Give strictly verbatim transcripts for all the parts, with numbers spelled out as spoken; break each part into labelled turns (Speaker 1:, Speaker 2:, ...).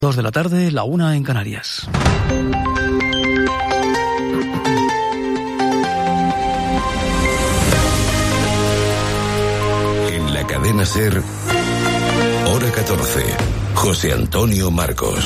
Speaker 1: Dos de la tarde, la una en Canarias.
Speaker 2: En la cadena SER, hora catorce, José Antonio Marcos.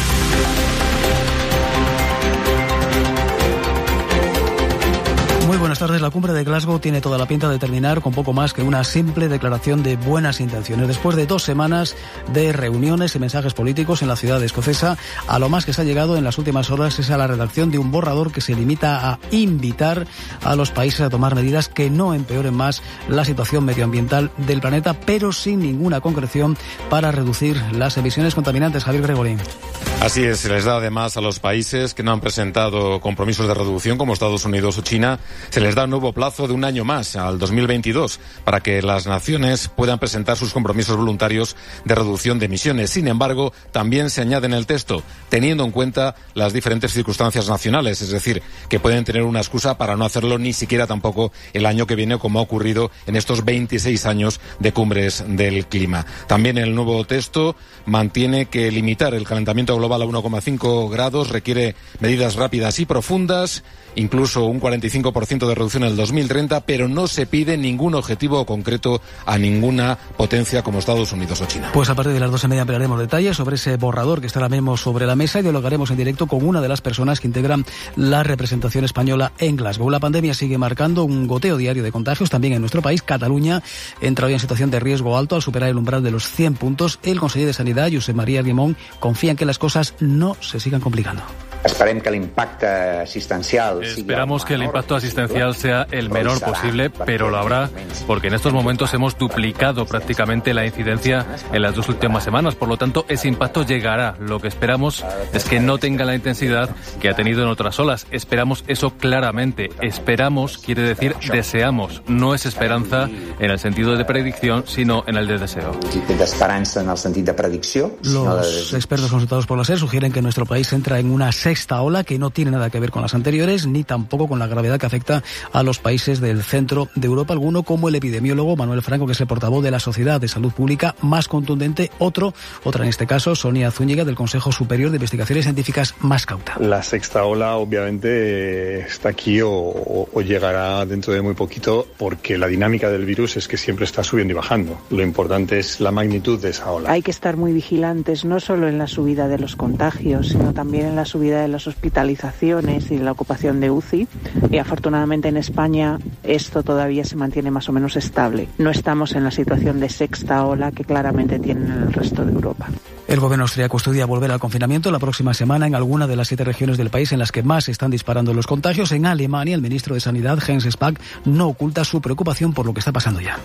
Speaker 1: Muy buenas tardes. La cumbre de Glasgow tiene toda la pinta de terminar con poco más que una simple declaración de buenas intenciones. Después de dos semanas de reuniones y mensajes políticos en la ciudad escocesa, a lo más que se ha llegado en las últimas horas es a la redacción de un borrador que se limita a invitar a los países a tomar medidas que no empeoren más la situación medioambiental del planeta, pero sin ninguna concreción para reducir las emisiones contaminantes. Javier Gregorín.
Speaker 3: Así es, se les da además a los países que no han presentado compromisos de reducción, como Estados Unidos o China, se les da un nuevo plazo de un año más, al dos mil veintidós, para que las naciones puedan presentar sus compromisos voluntarios de reducción de emisiones. Sin embargo, también se añade en el texto, teniendo en cuenta las diferentes circunstancias nacionales, es decir, que pueden tener una excusa para no hacerlo ni siquiera tampoco el año que viene, como ha ocurrido en estos veintiséis años de cumbres del clima. También el nuevo texto mantiene que limitar el calentamiento global a uno coma cinco grados requiere medidas rápidas y profundas, incluso un cuarenta y cinco por ciento de reducción en el dos mil treinta, pero no se pide ningún objetivo concreto a ninguna potencia como Estados Unidos o China.
Speaker 1: Pues a partir de las doce y media ampliaremos detalles sobre ese borrador que está ahora mismo sobre la mesa y dialogaremos en directo con una de las personas que integran la representación española en Glasgow. La pandemia sigue marcando un goteo diario de contagios también en nuestro país. Cataluña entra hoy en situación de riesgo alto al superar el umbral de los cien puntos. El conseller de Sanidad, Josep María Argimon, confía en que las cosas no se sigan complicando.
Speaker 4: Esperem que l'impacte assistencial...
Speaker 5: Esperamos que el impacto asistencial sea el menor posible, pero lo habrá, porque en estos momentos hemos duplicado prácticamente la incidencia en las dos últimas semanas. Por lo tanto, ese impacto llegará. Lo que esperamos es que no tenga la intensidad que ha tenido en otras olas. Esperamos eso claramente. Esperamos quiere decir deseamos. No es esperanza en el sentido de predicción, sino en el de deseo.
Speaker 4: D'esperança en el sentit de predicció.
Speaker 1: Los expertos consultados por la SER sugieren que nuestro país entra en una esta ola que no tiene nada que ver con las anteriores ni tampoco con la gravedad que afecta a los países del centro de Europa. Alguno, como el epidemiólogo Manuel Franco, que es el portavoz de la Sociedad de Salud Pública, más contundente. Otro, otra en este caso, Sonia Zúñiga, del Consejo Superior de Investigaciones Científicas, más cauta.
Speaker 6: La sexta ola obviamente está aquí o, o, o llegará dentro de muy poquito, porque la dinámica del virus es que siempre está subiendo y bajando. Lo importante es la magnitud de esa ola.
Speaker 7: Hay que estar muy vigilantes, no solo en la subida de los contagios, sino también en la subida de las hospitalizaciones y la ocupación de U C I, y afortunadamente en España esto todavía se mantiene más o menos estable. No estamos en la situación de sexta ola que claramente tienen en el resto de Europa.
Speaker 1: El gobierno austríaco estudia volver al confinamiento la próxima semana en alguna de las siete regiones del país en las que más se están disparando los contagios. En Alemania, el ministro de Sanidad, Jens Spahn, no oculta su preocupación por lo que está pasando ya.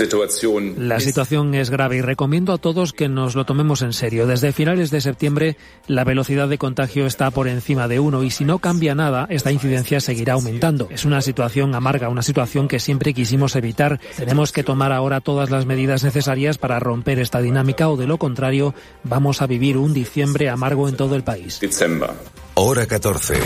Speaker 8: La situación es grave y recomiendo a todos que nos lo tomemos en serio. Desde finales de septiembre, la velocidad de contagio está por encima de uno y si no cambia nada, esta incidencia seguirá aumentando. Es una situación amarga, una situación que siempre quisimos evitar. Tenemos que tomar ahora todas las medidas necesarias para romper esta dinámica o de lo contrario, vamos a vivir un diciembre amargo en todo el país.
Speaker 2: Hora catorce.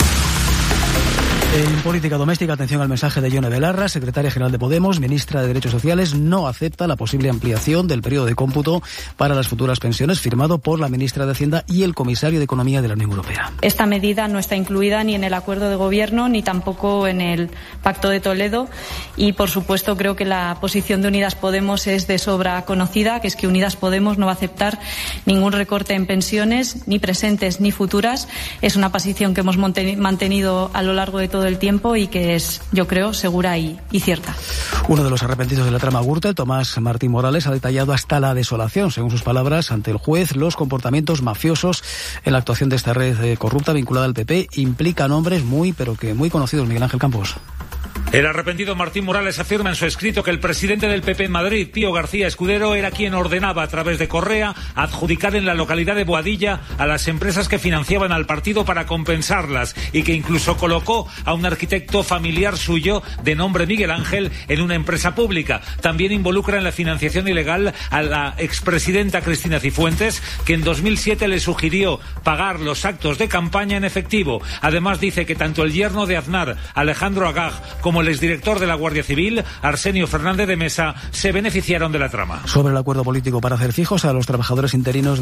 Speaker 1: En política doméstica, atención al mensaje de Ione Belarra, secretaria general de Podemos, ministra de Derechos Sociales, no acepta la posible ampliación del periodo de cómputo para las futuras pensiones firmado por la ministra de Hacienda y el comisario de Economía de la Unión Europea.
Speaker 9: Esta medida no está incluida ni en el acuerdo de gobierno ni tampoco en el Pacto de Toledo y, por supuesto, creo que la posición de Unidas Podemos es de sobra conocida, que es que Unidas Podemos no va a aceptar ningún recorte en pensiones, ni presentes ni futuras. Es una posición que hemos mantenido a lo largo de todo el tiempo y que es, yo creo, segura y, y cierta.
Speaker 1: Uno de los arrepentidos de la trama Gürtel, Tomás Martín Morales, ha detallado hasta la desolación, según sus palabras, ante el juez, los comportamientos mafiosos en la actuación de esta red corrupta vinculada al P P. Implica nombres muy, pero que muy conocidos. Miguel Ángel Campos.
Speaker 10: El arrepentido Martín Morales afirma en su escrito que el presidente del P P en Madrid, Pío García Escudero, era quien ordenaba a través de Correa adjudicar en la localidad de Boadilla a las empresas que financiaban al partido para compensarlas y que incluso colocó a un arquitecto familiar suyo de nombre Miguel Ángel en una empresa pública. También involucra en la financiación ilegal a la expresidenta Cristina Cifuentes, que en dos mil siete le sugirió pagar los actos de campaña en efectivo. Además dice que tanto el yerno de Aznar, Alejandro Agag, como el exdirector de la Guardia Civil, Arsenio Fernández de Mesa, se beneficiaron de la trama.
Speaker 1: Sobre el acuerdo político para hacer fijos a los trabajadores interinos